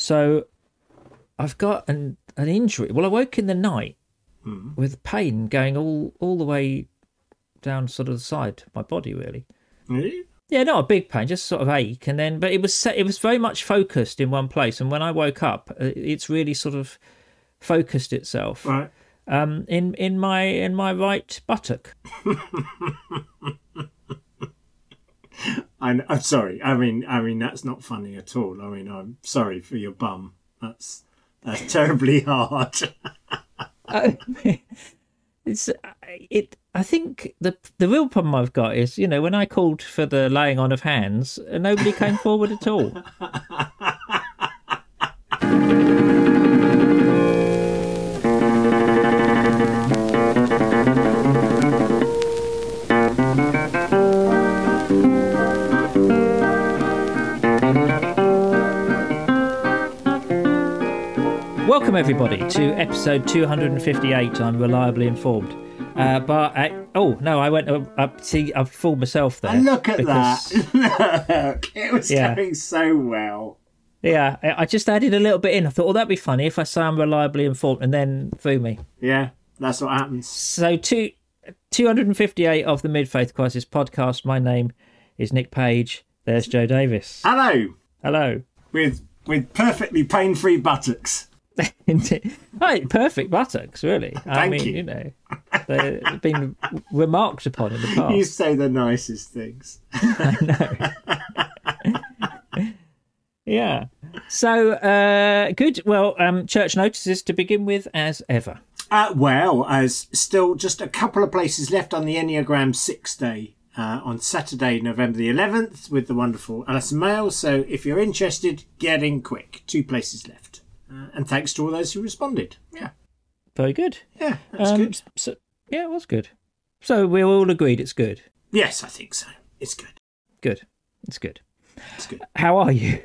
So I've got an injury. Well, I woke in the night with pain going all the way down sort of the side of my body, really. Really? Yeah, not a big pain, just sort of ache, and then, but it was very much focused in one place. And when I woke up, it's really sort of focused itself, Right. in my right buttock. I'm sorry. I mean that's not funny at all. I mean, I'm sorry for your bum. That's terribly hard. I think the real problem I've got is, when I called for the laying on of hands, nobody came forward at all. Welcome everybody to episode 258. I'm reliably informed. I went up. See, I've fooled myself there. And look at that. Look, it was going so well. Yeah, I just added a little bit in. I thought, that'd be funny if I say I'm reliably informed, and then threw me. Yeah, that's what happens. So 258 of the Mid-Faith Crisis podcast. My name is Nick Page. There's Joe Davis. Hello. With perfectly pain-free buttocks. Right, perfect buttocks, really. Thank you. They've been remarked upon in the past. You say the nicest things. I know. Yeah. So, good. Well, church notices to begin with, as ever. As still just a couple of places left on the Enneagram 6 Day on Saturday, November the 11th, with the wonderful Alison Mail. So if you're interested, get in quick. 2 places left. And thanks to all those who responded. Yeah. Very good. Yeah, that's good. So, yeah, it was good. So we're all agreed it's good. Yes, I think so. It's good. Good. It's good. It's good. How are you?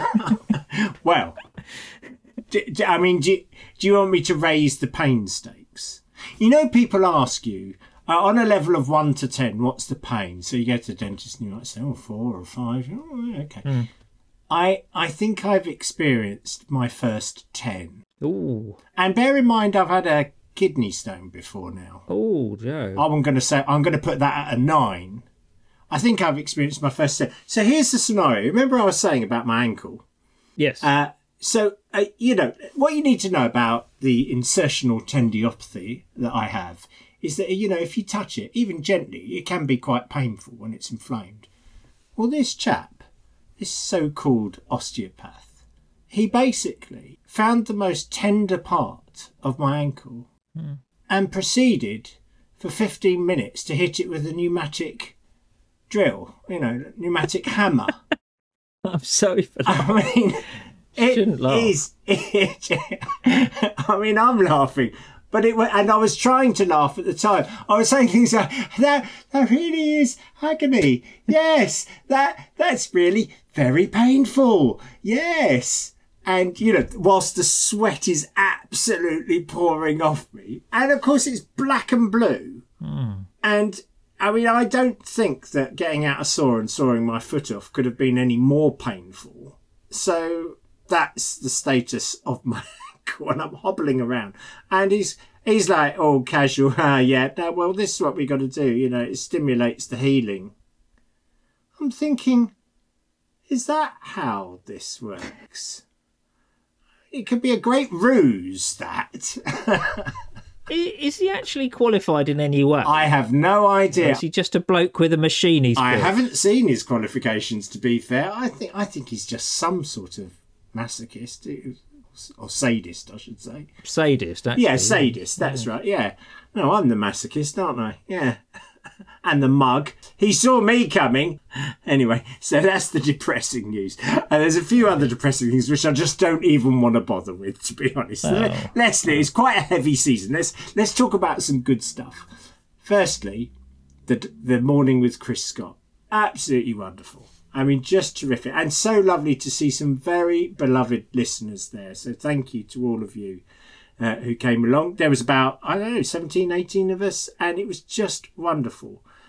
Well, do you want me to raise the pain stakes? People ask you, on a level of 1 to 10, what's the pain? So you go to the dentist and you might say, 4 or 5. Oh, okay. Mm. I think I've experienced my first 10. Ooh. And bear in mind, I've had a kidney stone before now. Oh, Joe. I'm going to put that at a 9. I think I've experienced my first 10. So here's the scenario. Remember I was saying about my ankle? Yes. What you need to know about the insertional tendinopathy that I have is that, if you touch it, even gently, it can be quite painful when it's inflamed. Well, this so-called osteopath, he basically found the most tender part of my ankle and proceeded for 15 minutes to hit it with a pneumatic drill, pneumatic hammer. I'm sorry for that. I mean, shouldn't laugh. I'm laughing. But and I was trying to laugh at the time. I was saying things like, that really is agony. Yes, that's really very painful. Yes. And, whilst the sweat is absolutely pouring off me. And, of course, it's black and blue. And, I don't think that getting out a saw and sawing my foot off could have been any more painful. So that's the status of my when I'm hobbling around, and he's like, oh, casual, well, this is what we got to do, it stimulates the healing. I'm thinking, is that how this works? It could be a great ruse, that. Is he actually qualified in any way? I have no idea. Or is he just a bloke with a machine he's I built? haven't seen his qualifications, to be fair. I think he's just some sort of masochist. Or sadist, I should say. Sadist, actually. Yeah, sadist, that's right, yeah. No, I'm the masochist, aren't I? Yeah. And the mug. He saw me coming. Anyway, so that's the depressing news. And there's a few other depressing things which I just don't even want to bother with, to be honest. Oh. It's quite a heavy season. Let's talk about some good stuff. Firstly, the morning with Chris Scott. Absolutely wonderful. Just terrific. And so lovely to see some very beloved listeners there. So thank you to all of you who came along. There was about, 17, 18 of us. And it was just wonderful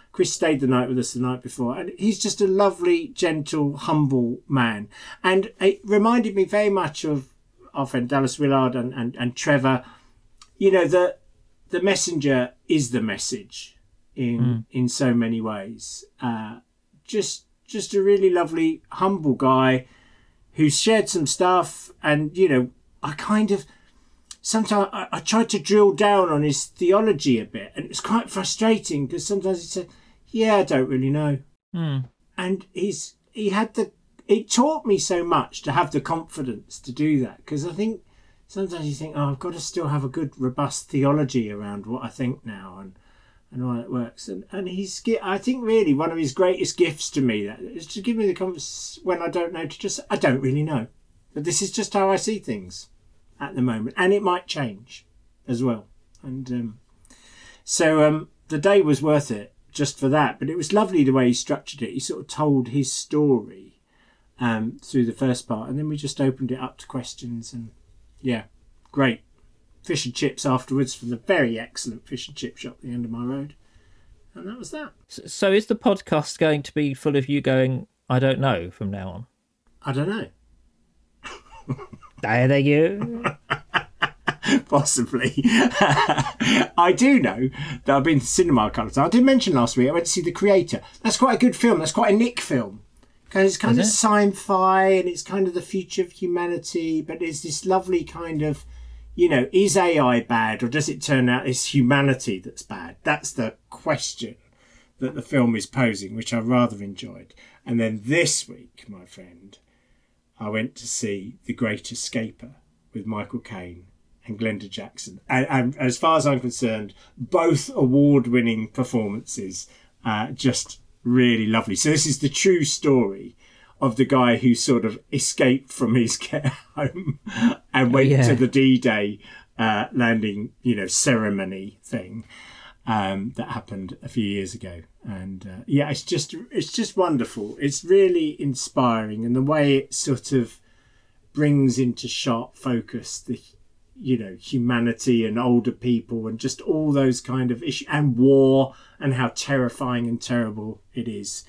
Chris stayed the night with us the night before, and he's just a lovely, gentle, humble man. And it reminded me very much of our friend Dallas Willard and Trevor. You know, the messenger is the message in so many ways. Just a really lovely, humble guy who's shared some stuff. And, you know, I kind of... Sometimes I tried to drill down on his theology a bit, and it was quite frustrating because sometimes he said, yeah, I don't really know. And it taught me so much to have the confidence to do that, because I think sometimes you think, I've got to still have a good, robust theology around what I think now and all that works. And I think really one of his greatest gifts to me is to give me the confidence when I don't know to just, I don't really know. But this is just how I see things at the moment, and it might change as well. And so the day was worth it just for that. But it was lovely the way he structured it. He sort of told his story through the first part, and then we just opened it up to questions. And yeah, great fish and chips afterwards from the very excellent fish and chip shop at the end of my road. And that was that. So is the podcast going to be full of you going, I don't know, from now on? I don't know. There you. Possibly. I do know that I've been to cinema a couple of times. I did mention last week I went to see The Creator. That's quite a good film. That's quite a Nick film. Because it's kind of sci-fi and it's kind of the future of humanity, but there's this lovely kind of, you know, is AI bad or does it turn out it's humanity that's bad? That's the question that the film is posing, which I rather enjoyed. And then this week, my friend, I went to see The Great Escaper with Michael Caine and Glenda Jackson. And as far as I'm concerned, both award-winning performances, just really lovely. So this is the true story of the guy who sort of escaped from his care home and went to the D-Day landing, you know, ceremony thing that happened a few years ago. And it's just wonderful. It's really inspiring, and the way it sort of brings into sharp focus the, you know, humanity and older people and just all those kind of issues and war and how terrifying and terrible it is.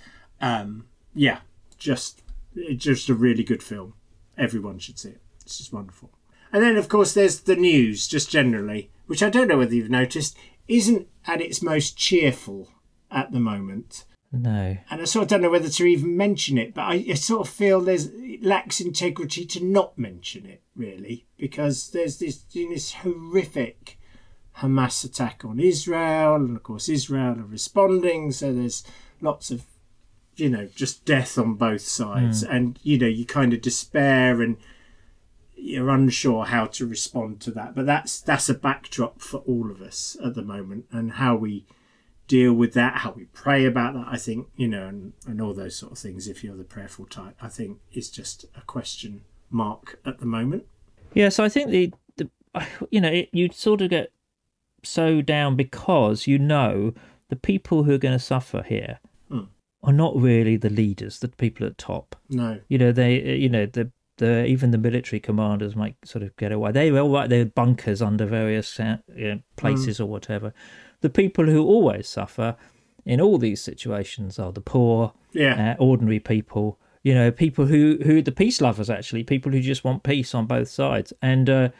Just a really good film. Everyone should see it. It's just wonderful. And then, of course, there's the news, just generally, which I don't know whether you've noticed, isn't at its most cheerful at the moment. No. And I sort of don't know whether to even mention it, but I sort of feel it lacks integrity to not mention it, really, because there's this horrific Hamas attack on Israel, and of course Israel are responding, so there's lots of, you know, just death on both sides, and, you know, you kind of despair and you're unsure how to respond to that. But that's a backdrop for all of us at the moment, and how we deal with that, how we pray about that, I think, you know, and all those sort of things, if you're the prayerful type, I think is just a question mark at the moment. Yeah, so I think the you know, you sort of get so down because, you know, the people who are going to suffer here are not really the leaders, the people at top. No. You know, they, you know, the even the military commanders might sort of get away. They're all right, they're bunkers under various places or whatever. The people who always suffer in all these situations are the poor, ordinary people, you know, people who the peace lovers, actually, people who just want peace on both sides. And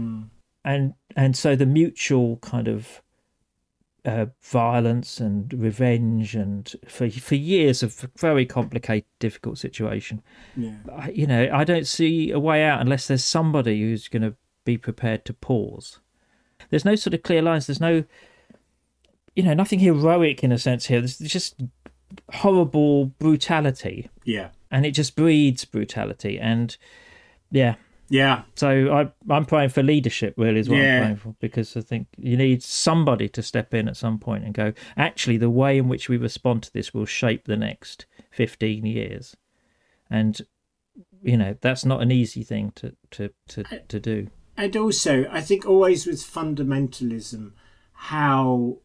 so the mutual kind of violence and revenge, and for years of a very complicated, difficult situation. Yeah. You know, I don't see a way out unless there's somebody who's going to be prepared to pause. There's no sort of clear lines. There's no, you know, nothing heroic in a sense here. There's just horrible brutality. Yeah. And it just breeds brutality. And yeah. Yeah. So I'm praying for leadership, really, is what I'm praying for, because I think you need somebody to step in at some point and go, actually, the way in which we respond to this will shape the next 15 years. And, you know, that's not an easy thing to do. And also, I think always with fundamentalism, how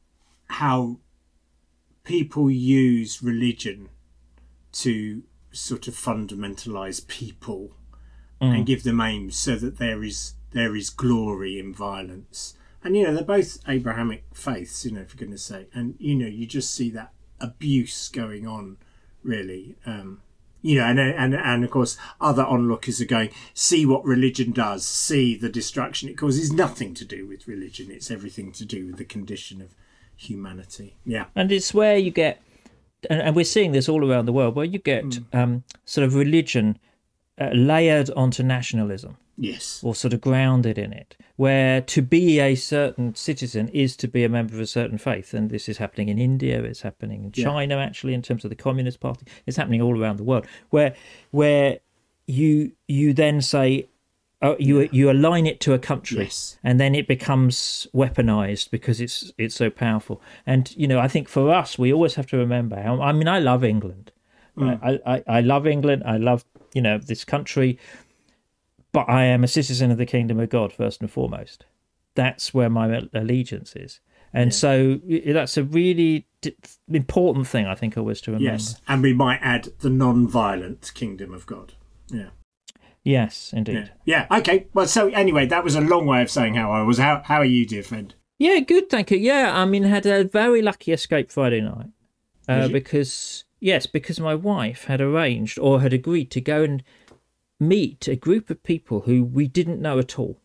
people use religion to sort of fundamentalize people and give them aims so that there is glory in violence. And, you know, they're both Abrahamic faiths, you know, if you're going to say. And, you know, you just see that abuse going on, really. And of course, other onlookers are going, see what religion does, see the destruction it causes. Nothing to do with religion. It's everything to do with the condition of humanity. Yeah. And it's where you get, and we're seeing this all around the world, where you get sort of religion layered onto nationalism. Yes. Or sort of grounded in it, where to be a certain citizen is to be a member of a certain faith. And this is happening in India, it's happening in China, actually, in terms of the Communist Party. It's happening all around the world, where you then say, you align it to a country, and then it becomes weaponized because it's so powerful. And, I think for us, we always have to remember, I love England. I love England. I love, this country. But I am a citizen of the kingdom of God, first and foremost. That's where my allegiance is. And so that's a really important thing, I think, always to remember. Yes, and we might add the non-violent kingdom of God. Yeah. Yes, indeed. Yeah, okay. Well, so anyway, that was a long way of saying how I was. How are you, dear friend? Yeah, good, thank you. Yeah, had a very lucky escape Friday night. Because my wife had arranged or had agreed to go and meet a group of people who we didn't know at all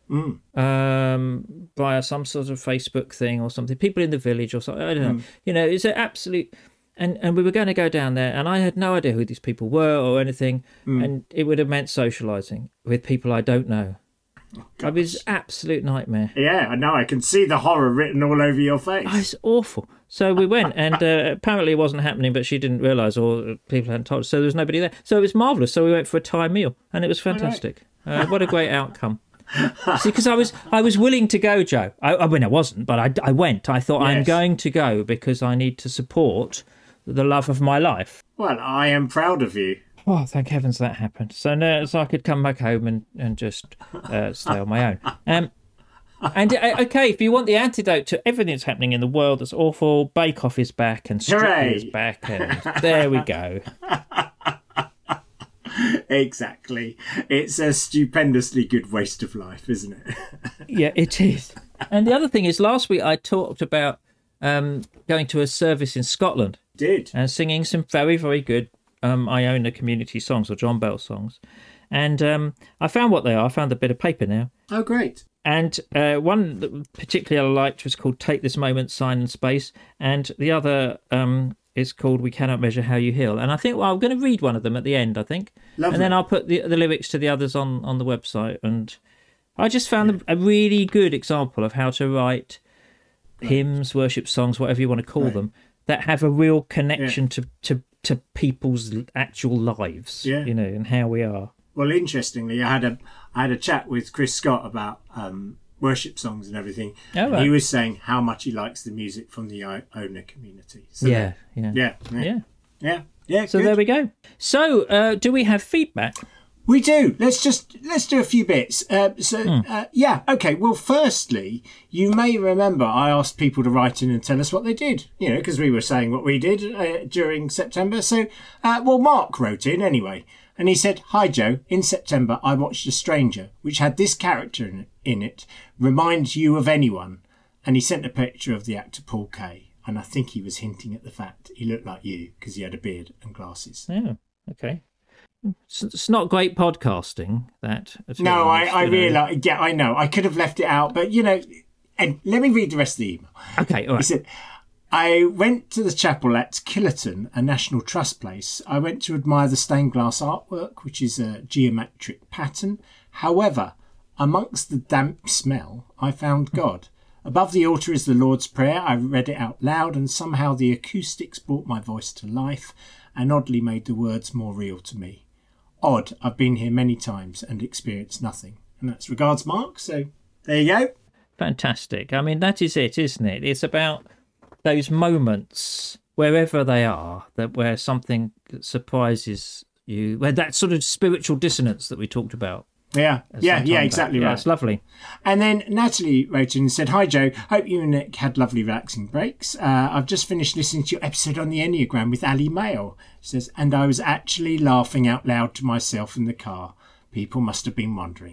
via some sort of Facebook thing or something, people in the village or something, I don't know. It's an absolute, and we were going to go down there, and I had no idea who these people were or anything, and it would have meant socialising with people I don't know. It was an absolute nightmare. Yeah, I know. I can see the horror written all over your face. Oh, it's awful. So we went, and apparently it wasn't happening, but she didn't realise, or people hadn't told us, so there was nobody there. So it was marvellous. So we went for a Thai meal, and it was fantastic. Right. What a great outcome. See, because I was willing to go, Joe. I wasn't, but I went. I thought, I'm going to go because I need to support the love of my life. Well, I am proud of you. Oh, thank heavens that happened. So I could come back home and just stay on my own. Okay, if you want the antidote to everything that's happening in the world that's awful, Bake Off is back and Strictly is back, and there we go. Exactly. It's a stupendously good waste of life, isn't it? Yeah, it is. And the other thing is, last week I talked about going to a service in Scotland. And singing some very, very good Iona community songs, or John Bell songs. And I found what they are. I found a bit of paper now. Oh, great. And one that particularly I liked was called Take This Moment, Sign and Space. And the other is called We Cannot Measure How You Heal. And I think, I'm going to read one of them at the end, I think. Lovely. And then I'll put the lyrics to the others on the website. And I just found them a really good example of how to write hymns, worship songs, whatever you want to call them, that have a real connection to people's actual lives, and how we are. Well, interestingly, I had a chat with Chris Scott about worship songs and everything. Oh, right. And he was saying how much he likes the music from the Iona community. So Yeah. So good. there we go. So, do we have feedback? We do. Let's do a few bits. Okay. Well, firstly, you may remember I asked people to write in and tell us what they did, because we were saying what we did during September. So, Mark wrote in anyway, and he said, "Hi, Joe. In September, I watched A Stranger, which had this character in it, reminds you of anyone." And he sent a picture of the actor Paul Kaye. And I think he was hinting at the fact he looked like you because he had a beard and glasses. Oh, okay. It's not great podcasting, that. No, I realise. Yeah, I know. I could have left it out, but, and let me read the rest of the email. Okay, all right. He said, I went to the chapel at Killerton, a National Trust place. I went to admire the stained glass artwork, which is a geometric pattern. However, amongst the damp smell, I found God. Above the altar is the Lord's Prayer. I read it out loud, and somehow the acoustics brought my voice to life and oddly made the words more real to me. Odd, I've been here many times and experienced nothing. And that's regards, Mark. So there you go. Fantastic. That is it, isn't it? It's about those moments, wherever they are, where something surprises you, where that sort of spiritual dissonance that we talked about. Yeah, exactly right. It's lovely. And then Natalie wrote in and said, "Hi Joe, hope you and Nick had lovely relaxing breaks. I've just finished listening to your episode on the Enneagram with Ali Mail." She says, "And I was actually laughing out loud to myself in the car. People must have been wondering."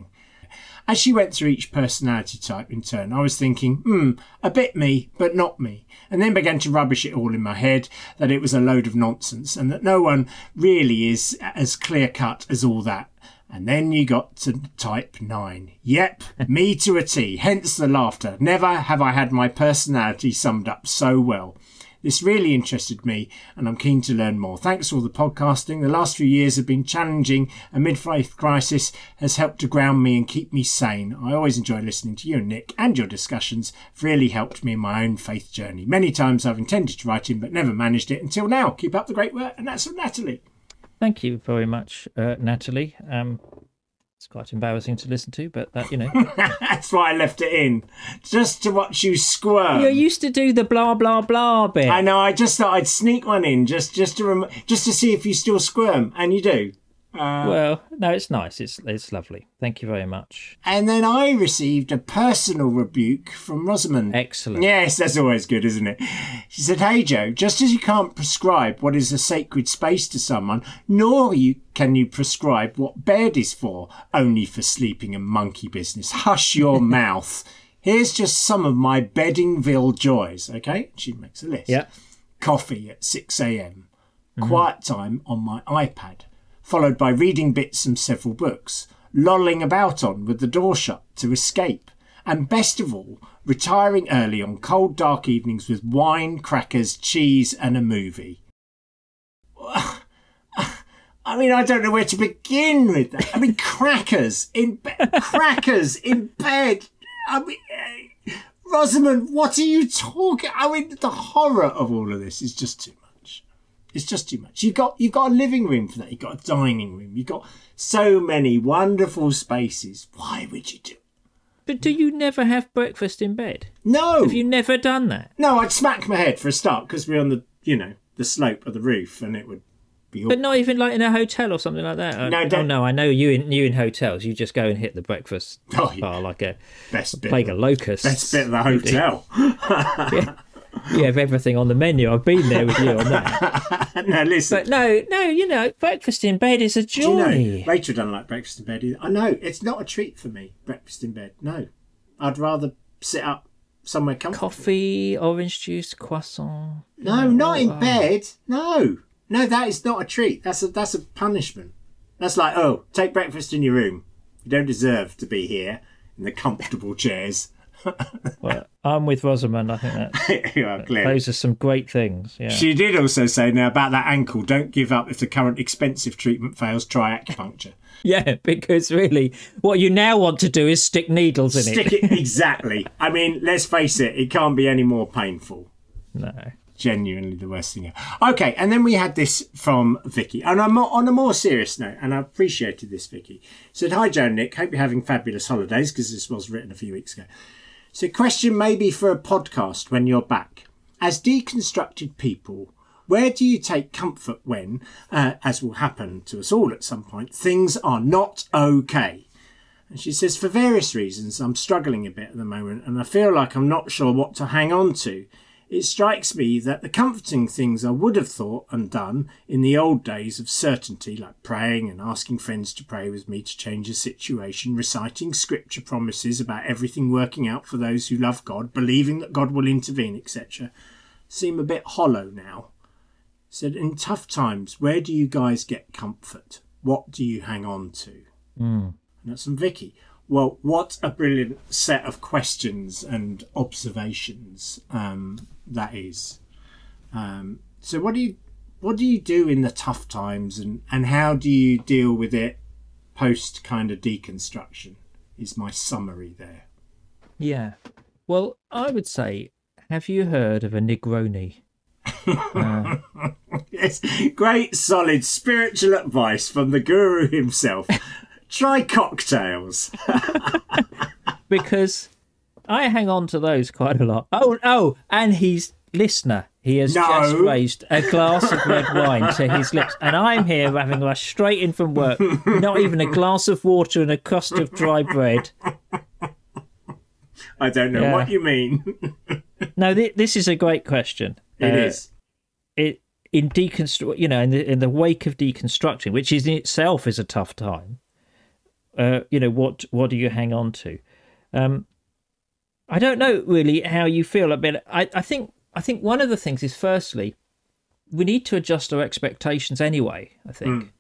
As she went through each personality type in turn, I was thinking, a bit me, but not me. And then began to rubbish it all in my head that it was a load of nonsense and that no one really is as clear-cut as all that. And then you got to type 9. Yep, me to a T, hence the laughter. Never have I had my personality summed up so well. This really interested me, and I'm keen to learn more. Thanks for all the podcasting. The last few years have been challenging. A mid-faith crisis has helped to ground me and keep me sane. I always enjoy listening to you and Nick, and your discussions have really helped me in my own faith journey. Many times I've intended to write in, but never managed it until now. Keep up the great work, and that's from Natalie. Thank you very much, Natalie. It's quite embarrassing to listen to, but that, That's why I left it in, just to watch you squirm. You used to do the blah blah blah bit. I know. I just thought I'd sneak one in, just to see if you still squirm, and you do. Well, no, it's nice. It's lovely. Thank you very much. And then I received a personal rebuke from Rosamond. Excellent. Yes, that's always good, isn't it? She said, "Hey, Joe, just as you can't prescribe what is a sacred space to someone, nor can you prescribe what bed is for, only for sleeping and monkey business. Hush your mouth. Here's just some of my Beddingville joys." Okay? She makes a list. Yeah. Coffee at 6 a.m. Quiet time on my iPad, followed by reading bits from several books, lolling about on with the door shut to escape, and best of all, retiring early on cold, dark evenings with wine, crackers, cheese, and a movie. I mean, I don't know where to begin with that. I mean, crackers in bed. I mean, Rosamond, what are you talking? I mean, the horror of all of this is just too much. It's just too much. You've got a living room for that. You've got a dining room. You've got so many wonderful spaces. Why would you do it? But do you never have breakfast in bed? No. Have you never done that? No, I'd smack my head for a start because we're on the slope of the roof and it would be all... But not even like in a hotel or something like that? No, I know you in hotels. You just go and hit the breakfast bar like a plague of locusts. Best bit of the hotel. Yeah. You have everything on the menu. I've been there with you on that. No, listen. But no, breakfast in bed is a joy. Do you know, Rachel doesn't like breakfast in bed either. I know, it's not a treat for me, breakfast in bed. No. I'd rather sit up somewhere comfortable. Coffee, orange juice, croissant. No, not in bed. No, that is not a treat. That's a punishment. That's like, take breakfast in your room. You don't deserve to be here in the comfortable chairs. Well, I'm with Rosamond. I think those are some great things. Yeah. She did also say now about that ankle, don't give up if the current expensive treatment fails, try acupuncture. Yeah, because really what you now want to do is stick needles in it. Exactly. I mean, let's face it can't be any more painful. No. Genuinely the worst thing ever. Okay, and then we had this from Vicky. And I'm on a more serious note, and I appreciated this, Vicky. Said, "Hi, Joe and Nick. Hope you're having fabulous holidays," because this was written a few weeks ago. So question maybe for a podcast when you're back. As deconstructed people, where do you take comfort when, as will happen to us all at some point, things are not okay? And she says, "For various reasons, I'm struggling a bit at the moment, and I feel like I'm not sure what to hang on to. It strikes me that the comforting things I would have thought and done in the old days of certainty, like praying and asking friends to pray with me to change a situation, reciting scripture promises about everything working out for those who love God, believing that God will intervene, etc., seem a bit hollow now." Said, "In tough times, where do you guys get comfort? What do you hang on to?" And that's from Vicky. Well, what a brilliant set of questions and observations that is. So what do you do in the tough times, and how do you deal with it post kind of deconstruction is my summary there. Yeah. Well, I would say, have you heard of a Negroni? Yes, great solid spiritual advice from the guru himself. Try cocktails. Because I hang on to those quite a lot. Oh, and he's listener. He has just raised a glass of red wine to his lips, and I'm here having rushed straight in from work, not even a glass of water and a crust of dry bread. I don't know what you mean. No, this is a great question. It is. In deconstruct, in the wake of deconstructing, which is in itself is a tough time. what do you hang on to? I don't know really how you feel about it. I think one of the things is, firstly, we need to adjust our expectations anyway. I think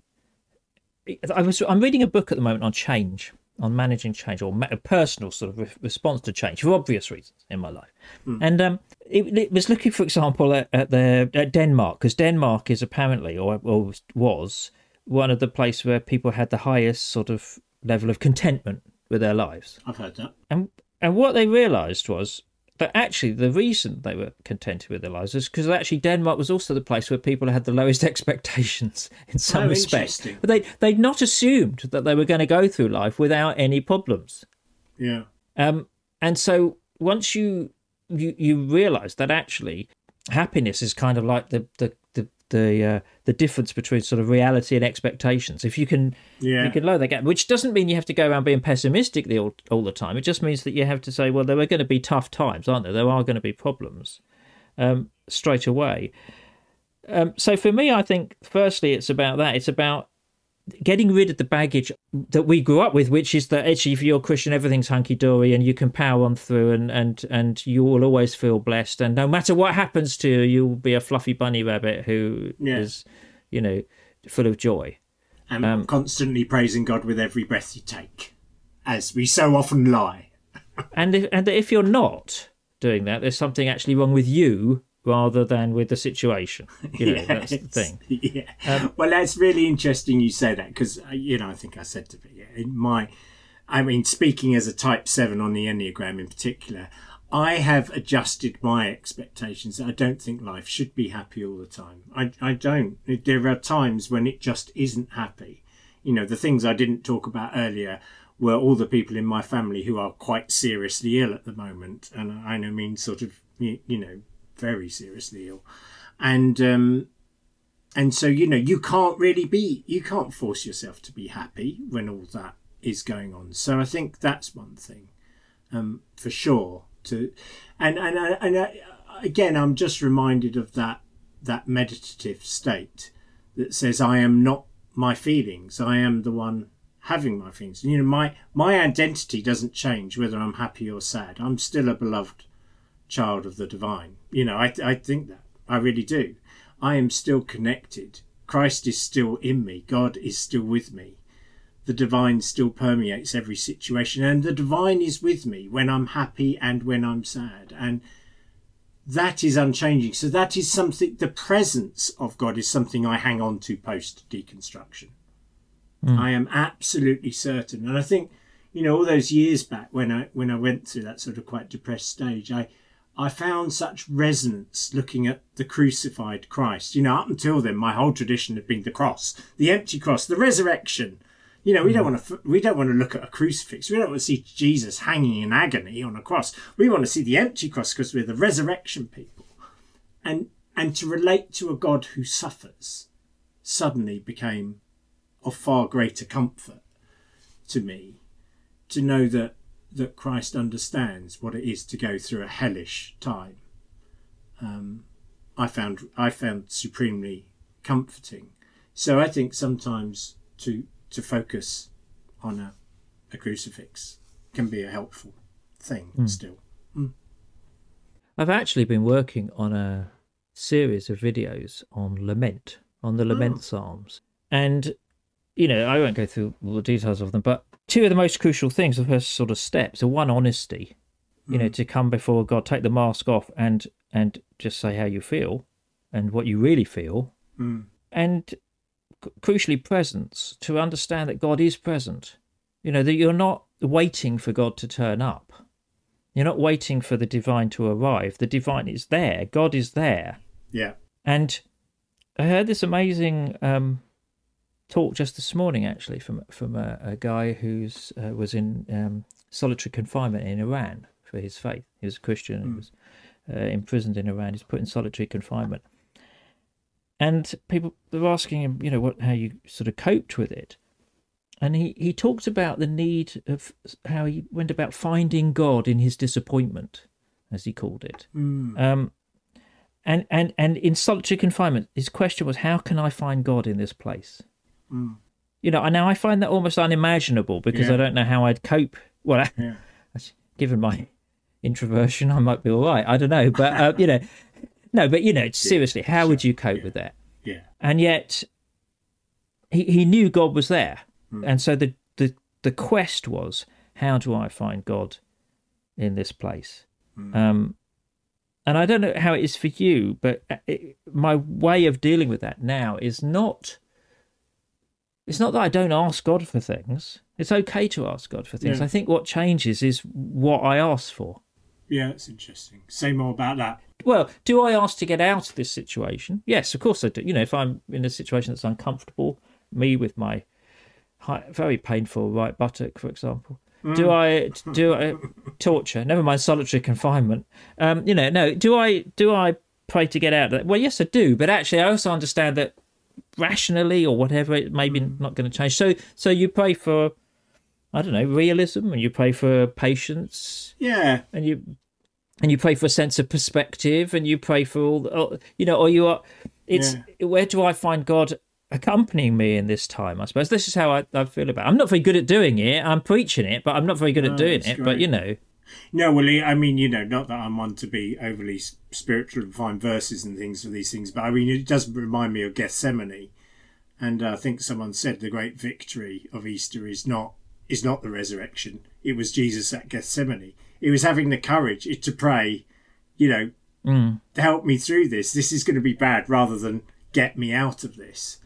I'm reading a book at the moment on change, on managing change, or a personal sort of response to change for obvious reasons in my life. And it was looking, for example, at Denmark, because Denmark is apparently, or was, one of the places where people had the highest sort of level of contentment with their lives. I've heard that. And what they realised was that actually the reason they were contented with their lives is because actually Denmark was also the place where people had the lowest expectations in some respects. But they'd not assumed that they were going to go through life without any problems. Yeah. And so once you realise that actually happiness is kind of like the difference between sort of reality and expectations. If you can lower that gap, which doesn't mean you have to go around being pessimistic all the time. It just means that you have to say, well, there are going to be tough times, aren't there? There are going to be problems straight away. So for me, I think firstly it's about that. It's about getting rid of the baggage that we grew up with, which is that actually if you're Christian, everything's hunky-dory and you can power on through and you will always feel blessed, and no matter what happens to you, you'll be a fluffy bunny rabbit who is, full of joy. And constantly praising God with every breath you take, as we so often lie. and if you're not doing that, there's something actually wrong with you rather than with the situation. That's the thing. Yeah. Well, that's really interesting you say that, because, I think I said to you, speaking as a type 7 on the Enneagram in particular, I have adjusted my expectations. I don't think life should be happy all the time. I don't. There are times when it just isn't happy. The things I didn't talk about earlier were all the people in my family who are quite seriously ill at the moment. And I mean sort of, very seriously ill, and so you can't force yourself to be happy when all that is going on. So I think that's one thing, for sure. Again, I'm just reminded of that meditative state that says I am not my feelings. I am the one having my feelings. My identity doesn't change whether I'm happy or sad. I'm still a beloved child of the divine. I think that. I really do. I am still connected. Christ is still in me. God is still with me. The divine still permeates every situation, and the divine is with me when I'm happy and when I'm sad, and that is unchanging. So that is something, the presence of God is something I hang on to post deconstruction. I am absolutely certain. And I think, all those years back when I went through that sort of quite depressed stage, I found such resonance looking at the crucified Christ. Up until then, my whole tradition had been the cross, the empty cross, the resurrection. We don't want to look at a crucifix. We don't want to see Jesus hanging in agony on a cross. We want to see the empty cross because we're the resurrection people. And to relate to a God who suffers suddenly became of far greater comfort to me, to know that Christ understands what it is to go through a hellish time. I found supremely comforting. So I think sometimes to focus on a crucifix can be a helpful thing still. I've actually been working on a series of videos on lament, on the lament psalms. And, I won't go through all the details of them, but two of the most crucial things, the first sort of steps, are one, honesty, to come before God, take the mask off and just say how you feel and what you really feel. And crucially, presence, to understand that God is present, that you're not waiting for God to turn up. You're not waiting for the divine to arrive. The divine is there. God is there. Yeah. And I heard this amazing talk just this morning, actually, from a guy who's was in solitary confinement in Iran for his faith. He was a Christian and was imprisoned in Iran. He's put in solitary confinement. And people were asking him, how you sort of coped with it. And he talked about the need of how he went about finding God in his disappointment, as he called it. And in solitary confinement, his question was, how can I find God in this place? you know, now I find that almost unimaginable because I don't know how I'd cope. Well, given my introversion, I might be all right. I don't know, but you know, no, but you know, seriously, how would you cope with that? Yeah. And yet, he knew God was there, and so the quest was, how do I find God in this place? And I don't know how it is for you, but my way of dealing with that now is not. It's not that I don't ask God for things. It's okay to ask God for things. Yeah. I think what changes is what I ask for. Yeah, that's interesting. Say more about that. Well, do I ask to get out of this situation? Yes, of course I do. You know, if I'm in a situation that's uncomfortable, me with my very painful right buttock, for example, do I torture? Never mind solitary confinement. You know, no. Do I pray to get out of that? Well, yes, I do. But actually, I also understand that rationally or whatever, it may be not going to change. So you pray for, I don't know, realism, and you pray for patience. Yeah. And you pray for a sense of perspective, and you pray for all, you know, or you are. It's where do I find God accompanying me in this time? I suppose this is how I feel about it. I'm not very good at doing it. I'm preaching it, but I'm not very good at doing it. Great. But you know. No, well, I mean, you know, not that I'm one to be overly spiritual and find verses and things for these things, but I mean, it does remind me of Gethsemane, and I think someone said the great victory of Easter is not the resurrection. It was Jesus at Gethsemane. It was having the courage to pray, you know, to help me through this. This is going to be bad, rather than get me out of this.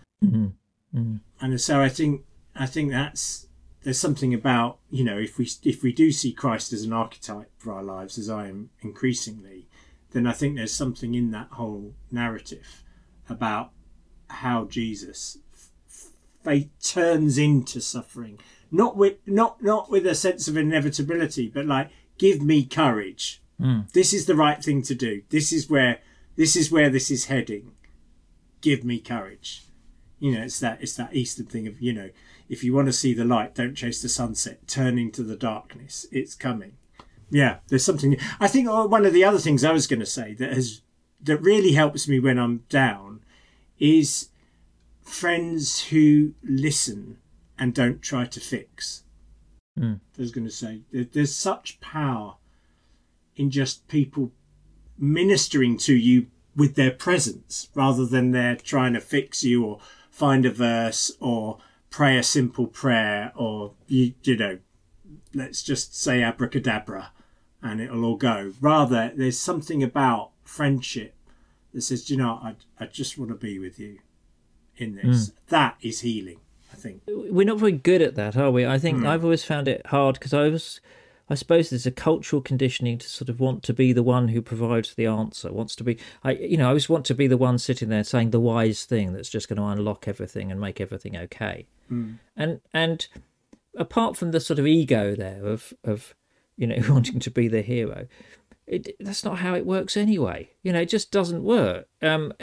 And so I think there's something about, you know, if we do see Christ as an archetype for our lives, as I am increasingly, then I think there's something in that whole narrative about how Jesus faith turns into suffering, not with a sense of inevitability, but like, give me courage. This is the right thing to do. This is where this is heading. Give me courage. You know, it's that Eastern thing of, you know, if you want to see the light, don't chase the sunset. Turn into the darkness. It's coming. Yeah, there's something. I think one of the other things I was going to say that really helps me when I'm down is friends who listen and don't try to fix. I was going to say there's such power in just people ministering to you with their presence, rather than they're trying to fix you or find a verse or pray a simple prayer, or you know, let's just say abracadabra and it'll all go. Rather, there's something about friendship that says, you know, I just want to be with you in this. That is healing, I think. We're not very good at that, are we? I think I've always found it hard because I suppose there's a cultural conditioning to sort of want to be the one who provides the answer, I always want to be the one sitting there saying the wise thing that's just going to unlock everything and make everything okay. And apart from the sort of ego there of you know, wanting to be the hero, that's not how it works anyway. You know, it just doesn't work. No.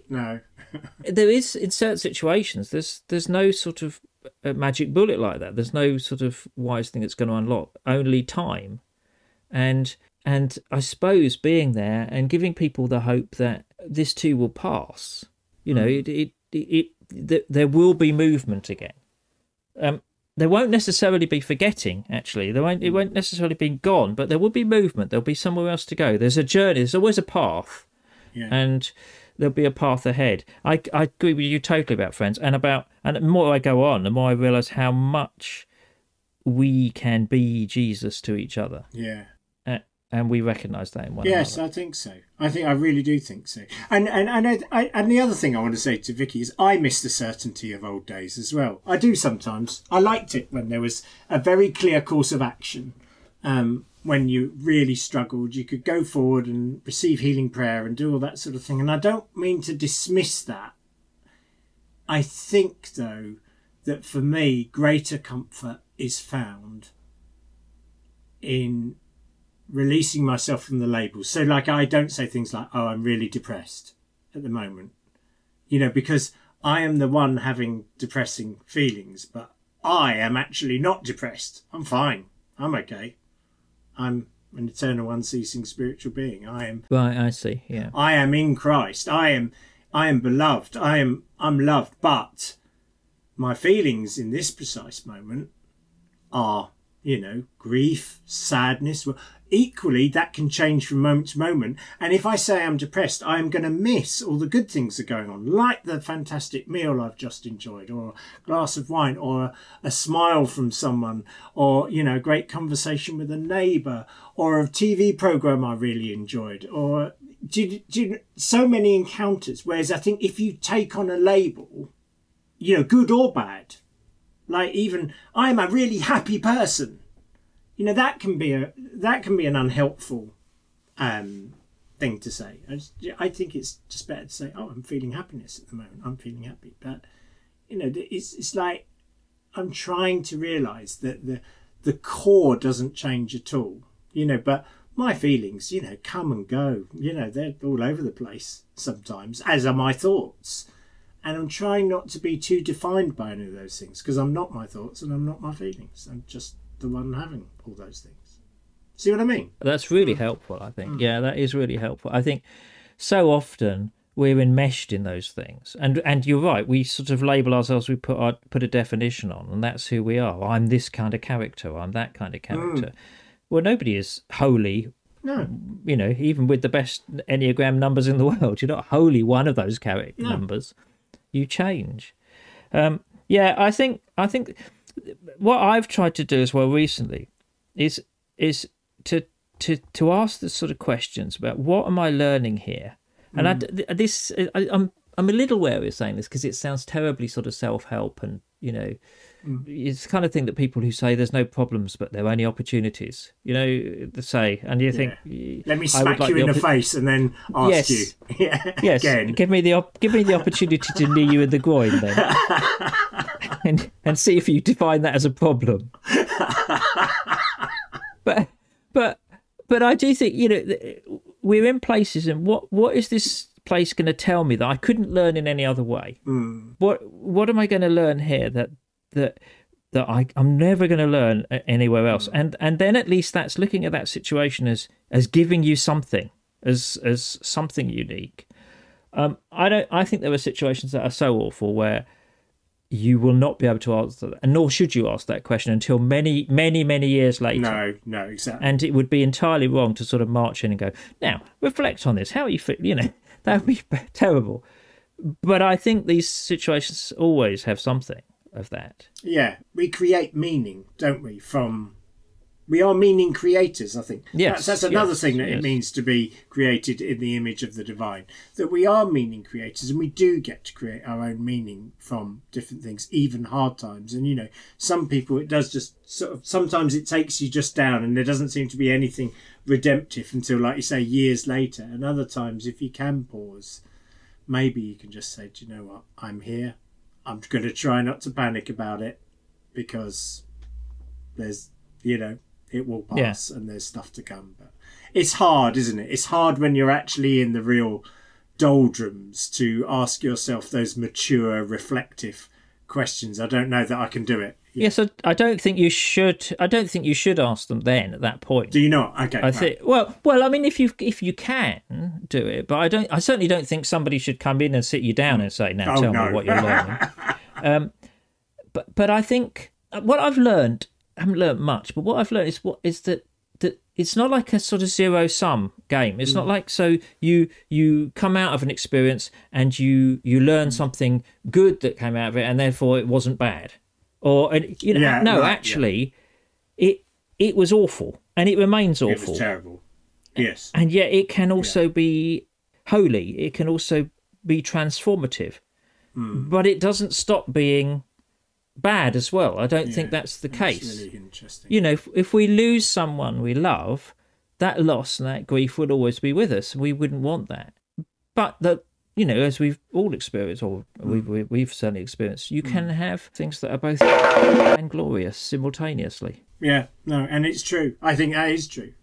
There is, in certain situations, there's no sort of a magic bullet like that. There's no sort of wise thing that's going to unlock. Only time, and I suppose being there and giving people the hope that this too will pass. You know, there will be movement again. There won't necessarily be forgetting. Actually, it won't necessarily be gone, but there will be movement. There'll be somewhere else to go. There's a journey. There's always a path, and there'll be a path ahead. I agree with you totally about friends, and the more I go on, the more I realise how much we can be Jesus to each other. Yeah. And we recognise that in one another. Yes, I think so. I really do think so. And the other thing I want to say to Vicky is I miss the certainty of old days as well. I do sometimes. I liked it when there was a very clear course of action. When you really struggled, you could go forward and receive healing prayer and do all that sort of thing. And I don't mean to dismiss that. I think, though, that for me, greater comfort is found in releasing myself from the labels. So, like, I don't say things like, oh, I'm really depressed at the moment. You know, because I am the one having depressing feelings, but I am actually not depressed. I'm fine. I'm okay. I'm an eternal, unceasing spiritual being. I am. Right, I see. Yeah. I am in Christ. I am beloved. I'm loved. But my feelings in this precise moment are, grief, sadness. Well, equally, that can change from moment to moment. And if I say I'm depressed, I'm going to miss all the good things that are going on, like the fantastic meal I've just enjoyed, or a glass of wine, or a smile from someone, or, a great conversation with a neighbour, or a TV programme I really enjoyed, or so many encounters. Whereas I think if you take on a label, good or bad, like even I'm a really happy person, that can be an unhelpful thing to say. I think it's just better to say, oh, I'm feeling happiness at the moment. I'm feeling happy. But it's like I'm trying to realise that the core doesn't change at all. But my feelings, come and go. They're all over the place sometimes, as are my thoughts. And I'm trying not to be too defined by any of those things, because I'm not my thoughts and I'm not my feelings. I'm just the one having all those things. See what I mean? That's really helpful, I think. Yeah, that is really helpful. I think so often we're enmeshed in those things. And you're right, we sort of label ourselves, we put a definition on, and that's who we are. I'm this kind of character, I'm that kind of character. Well, nobody is wholly. No. Even with the best Enneagram numbers in the world, you're not wholly one of those character numbers. You change. I think what I've tried to do as well recently is to ask the sort of questions about what am I learning here. And I'm a little wary of saying this because it sounds terribly sort of self-help, and it's the kind of thing that people who say there's no problems but there are only opportunities, they say, and you think, let me smack you in the face and then ask you. Yes, again. Give me the opportunity to knee you in the groin then, and see if you define that as a problem. But I do think we're in places, and what is this place going to tell me that I couldn't learn in any other way? What am I going to learn here that I'm never going to learn anywhere else? And then at least that's looking at that situation as giving you something, as something unique. I think there are situations that are so awful where you will not be able to answer that, and nor should you ask that question until many, many, many years later. No, exactly. And it would be entirely wrong to sort of march in and go, now, reflect on this. How are you feel? That would be terrible. But I think these situations always have something of that. Yeah, we create meaning, don't we? We are meaning creators, I think. Yes, that's another thing that it means to be created in the image of the divine. That we are meaning creators, and we do get to create our own meaning from different things, even hard times. And, some people, it does just sort of, sometimes it takes you just down and there doesn't seem to be anything redemptive until, like you say, years later. And other times, if you can pause, maybe you can just say, do you know what? I'm here. I'm going to try not to panic about it, because there's, it will pass and there's stuff to come. But it's hard, isn't it? It's hard when you're actually in the real doldrums to ask yourself those mature, reflective questions. I don't know that I can do it. Yes, I don't think you should. I don't think you should ask them then at that point. Do you not? Okay. I think. Well. I mean, if you can do it, but I certainly don't think somebody should come in and sit you down and say, "Now tell me what you're learning." But I think what I've learned, I haven't learned much, but what I've learned is that it's not like a sort of zero-sum game. It's not like, so you come out of an experience and you learn something good that came out of it, and therefore it wasn't bad. Or actually, it was awful, and it remains awful. It was terrible. Yes. And yet it can also be holy. It can also be transformative. But it doesn't stop being bad as well. I don't think that's the case. That's really interesting. If we lose someone we love, that loss and that grief would always be with us. We wouldn't want that. But as we've all experienced, or we've certainly experienced, you can have things that are both and glorious simultaneously. Yeah, no, and it's true. I think that is true.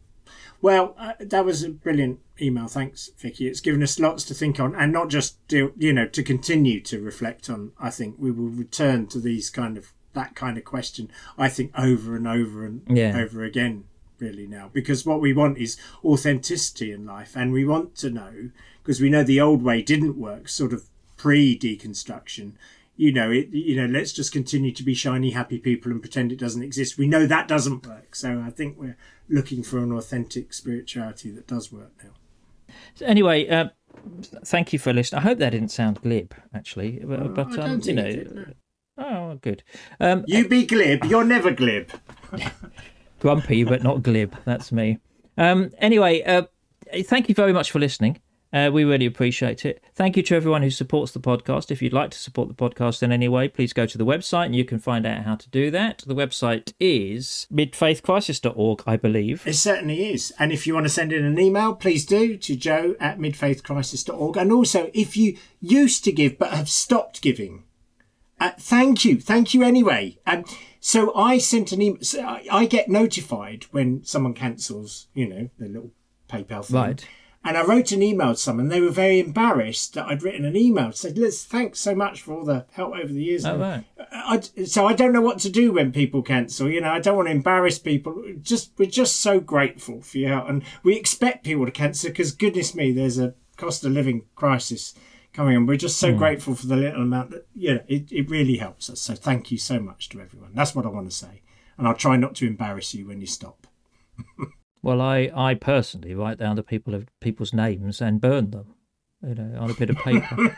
Well, that was a brilliant email. Thanks, Vicky. It's given us lots to think on, and not just to continue to reflect on. I think we will return to that kind of question, I think, over and over and over again, really, now, because what we want is authenticity in life, and we want to know, because we know the old way didn't work, sort of pre-deconstruction. let's just continue to be shiny, happy people and pretend it doesn't exist. We know that doesn't work. So I think we're looking for an authentic spirituality that does work now. So anyway, thank you for listening. I hope that didn't sound glib, actually. But I don't think it did, no. Oh, good. You be glib. You're never glib. Grumpy, but not glib. That's me. Anyway, thank you very much for listening. We really appreciate it. Thank you to everyone who supports the podcast. If you'd like to support the podcast in any way, please go to the website and you can find out how to do that. The website is midfaithcrisis.org, I believe. It certainly is. And if you want to send in an email, please do to joe@midfaithcrisis.org. And also, if you used to give but have stopped giving, thank you. Thank you anyway. So I sent an email. So I get notified when someone cancels, the little PayPal thing. Right. And I wrote an email to someone. They were very embarrassed that I'd written an email to say, thanks so much for all the help over the years. Oh, right. So I don't know what to do when people cancel. I don't want to embarrass people. We're just so grateful for your help. And we expect people to cancel because, goodness me, there's a cost of living crisis coming on. We're just so grateful for the little amount that, it really helps us. So thank you so much to everyone. That's what I want to say. And I'll try not to embarrass you when you stop. Well, I personally write down the people's names and burn them, on a bit of paper.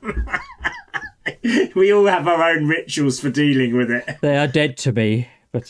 We all have our own rituals for dealing with it. They are dead to me, but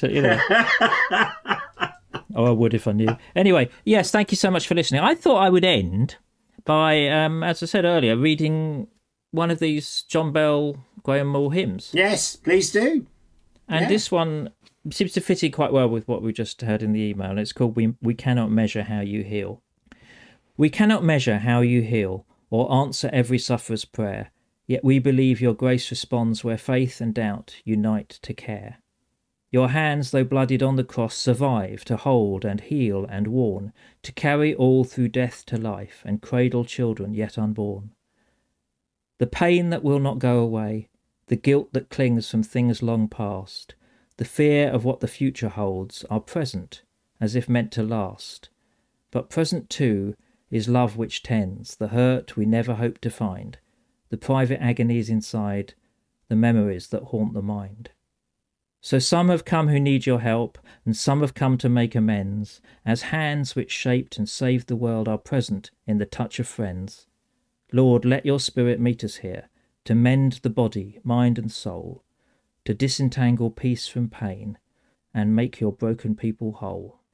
Oh, I would if I knew. Anyway, yes, thank you so much for listening. I thought I would end by, as I said earlier, reading one of these John Bell, Graham Moore hymns. Yes, please do. And this one seems to fit in quite well with what we just heard in the email. And it's called We Cannot Measure How You Heal. We cannot measure how you heal or answer every sufferer's prayer, yet we believe your grace responds where faith and doubt unite to care. Your hands, though bloodied on the cross, survive to hold and heal and warn, to carry all through death to life and cradle children yet unborn. The pain that will not go away, the guilt that clings from things long past, the fear of what the future holds are present, as if meant to last. But present too is love which tends, the hurt we never hoped to find, the private agonies inside, the memories that haunt the mind. So some have come who need your help, and some have come to make amends, as hands which shaped and saved the world are present in the touch of friends. Lord, let your spirit meet us here, to mend the body, mind and soul, to disentangle peace from pain, and make your broken people whole.